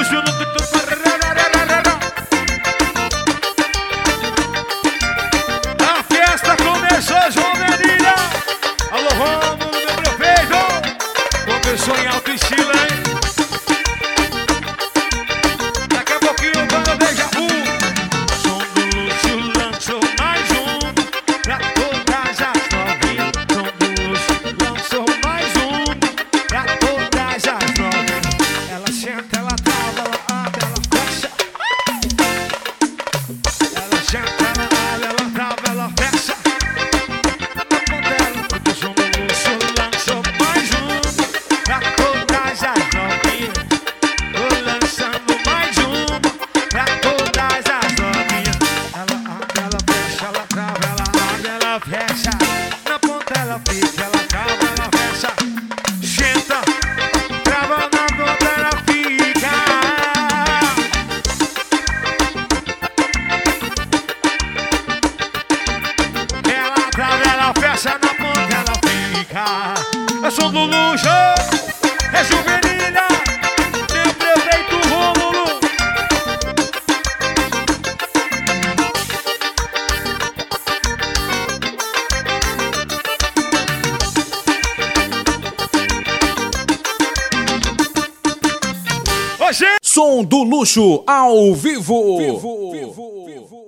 A festa começou, João Medina. Alô, Rômulo, meu prefeito. Começou em alto estilo, hein? Daqui a pouquinho, quando beija som do luxo lançou mais um pra todas as novinhas. Som do luxo lançou mais um pra todas as novinhas. Ela senta, ela trava, ela abre, ela fecha. Ela senta, ela abre, ela trava, ela fecha. Na ponta dela, o som do luxo lançou mais um pra todas as novinhas. Tô lançando mais um pra todas as novinhas. Ela abre, ela fecha, ela trava, ela abre, ela fecha. Na ponta ela fica, ela trava, ela fecha. Senta, trava, na ponta ela fica. Ela trava, ela fecha, na ponta ela fica. É som do luxo, é juvenilha, meu prefeito Rômulo. Hoje Som do Luxo ao vivo.